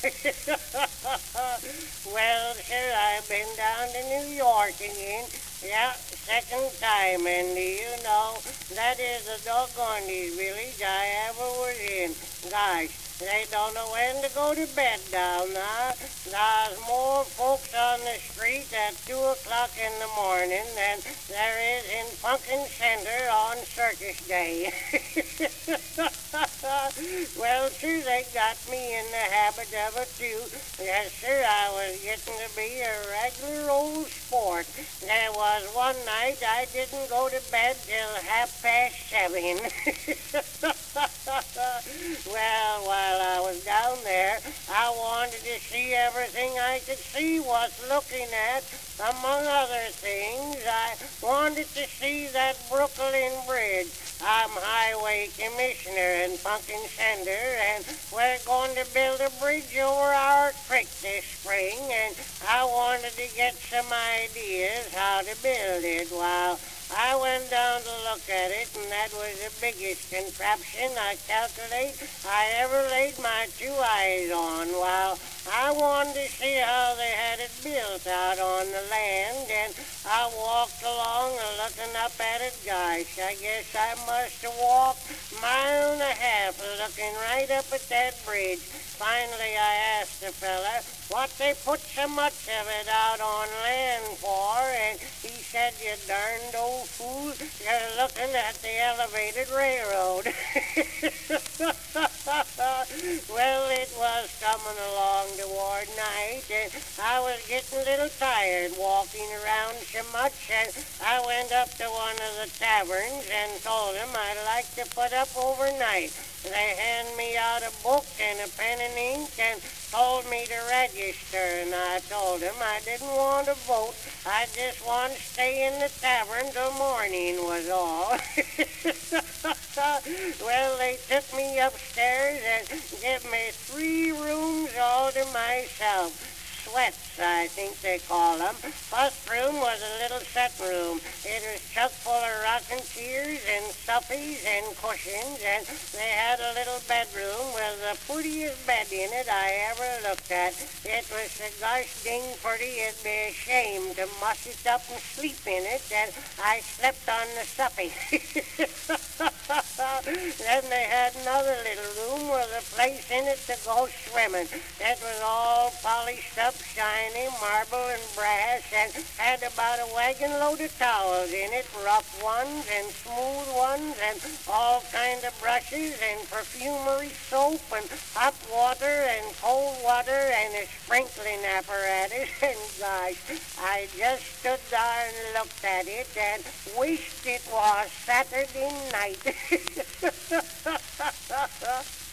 Well, sir, I've been down to New York again. Yeah, second time, and that is the doggonest village I ever was in. Gosh, they don't know when to go to bed down there. There's more folks on the street at 2 o'clock in the morning than there is in Pumpkin Center on Circus Day. Well, sir, they got me in the habit of it, too. Yes, sir, I was getting to be a regular old sport. There was one night I didn't go to bed till 7:30. Well, while I was down there, I wanted to see everything I could see was looking at. Among other things, I wanted to see that Brooklyn Bridge. I'm highway commissioner in Pumpkin Center, and we're going to build a bridge over our creek this spring, and I wanted to get some ideas how to build it. Well, I went down to look at it, and that was the biggest contraption I calculate I ever laid my two eyes on. Well, I wanted to see how they had it built out on the land, and I walked along and looking up at it. Gosh, I guess I must have walked a mile and a half looking right up at that bridge. Finally, I asked the fella what they put so much of it out on land for, and he said, "You darned old fool, you're looking at the elevated railroad." Well, it was coming along toward night, and I was getting a little tired walking around so much, and I went up to one of the taverns and told them I'd like to put up overnight. They handed me out a book and a pen and ink and told me to register, and I told them I didn't want to vote. I just wanted to stay in the tavern till morning was all. Well, they took me upstairs and gave me 3 rooms all to myself. Sweats, I think they call them. First room was a little sitting room. It was chock full of rocking chairs and stuffies and cushions, and they had a little bedroom with the prettiest bed in it I ever looked at. It was so gosh ding pretty it'd be a shame to muss it up and sleep in it, and I slept on the stuffy. Then they had another little room with a place in it to go swimming. It was all polished up, shiny, marble and brass, and had about a wagon load of towels in it, rough ones and smooth ones, and all kind of brushes and perfumery soap and hot water and cold water and a sprinkling apparatus. And gosh, I just stood there and looked at it and wished it was Saturday night.